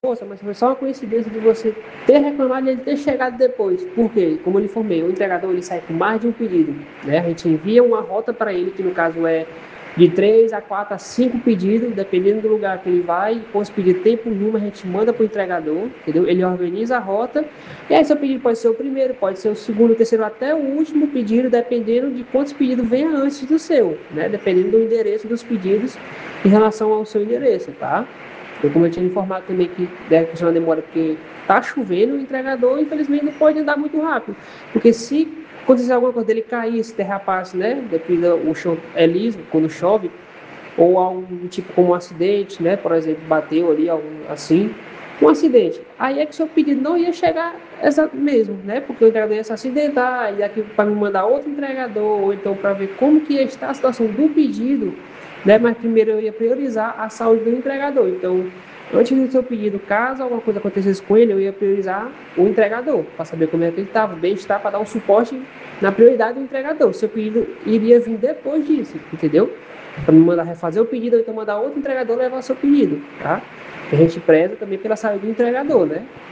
Poxa, mas foi só uma coincidência de você ter reclamado e ele ter chegado depois. Por quê? Como eu lhe informei, o entregador ele sai com mais de um pedido. Né? A gente envia uma rota para ele, que no caso é de 3 a 4 a 5 pedidos, dependendo do lugar que ele vai. Com os pedidos tem por número, a gente manda para o entregador, entendeu? Ele organiza a rota. E aí seu pedido pode ser o primeiro, pode ser o segundo, o terceiro, até o último pedido, dependendo de quantos pedidos venha antes do seu, né? Dependendo do endereço dos pedidos em relação ao seu endereço, tá? Como eu tinha informado também que deve funcionar uma demora porque tá chovendo, o entregador, infelizmente, não pode andar muito rápido. Porque se acontecer alguma coisa dele cair, se derrapasse, né? Depois o chão é liso, quando chove, ou algum tipo como um acidente, né? Por exemplo, bateu ali, algum, assim, um acidente. Aí é que seu pedido não ia chegar mesmo, né? Porque o entregador ia se acidentar, e aqui para me mandar outro entregador, ou então para ver como que ia estar a situação do pedido, né? Mas primeiro eu ia priorizar a saúde do entregador. Então, antes do seu pedido, caso alguma coisa acontecesse com ele, eu ia priorizar o entregador, para saber como é que ele estava, bem-estar, para dar um suporte na prioridade do entregador. O seu pedido iria vir depois disso, entendeu? Para me mandar refazer o pedido, ou então mandar outro entregador levar o seu pedido, tá? A gente preza também pela saúde do entregador, né?